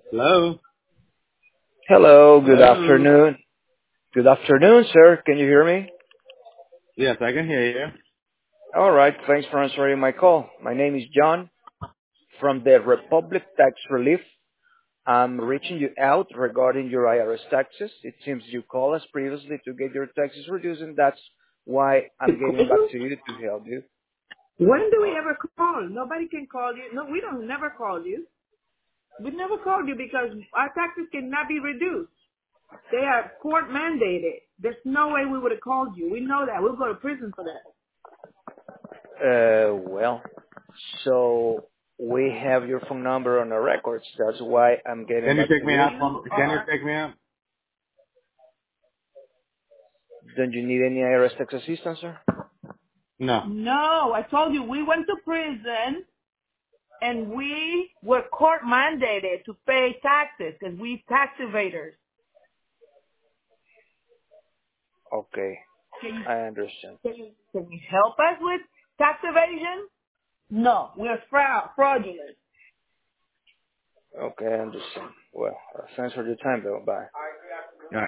Hello? Hello, good Hello? afternoon. Good afternoon, sir. Can you hear me? Yes, I can hear you. All right, thanks for answering my call. My name is John from the Republic Tax Relief. I'm reaching you out regarding your IRS taxes. It seems you called us previously to get your taxes reduced, and that's why To I'm call getting back you? to you to help you. When do we ever call? Nobody can call you. No, we don't never call you. We never called you because our taxes cannot be reduced. They are court mandated. There's no way we would have called you. We know that. We'll go to prison for that. Well, so we have your phone number on our records. That's why I'm getting Can you back take to me you. out? You Can you are. take me out? Don't you need any IRS tax assistance, sir? No. No, I told you we went to prison and we were court mandated to pay taxes because we tax evaders. Okay, Can you, I understand. can you help us with tax evasion? No, we're fraudulent. Okay, I understand. Well, thanks for your time, though. Bye.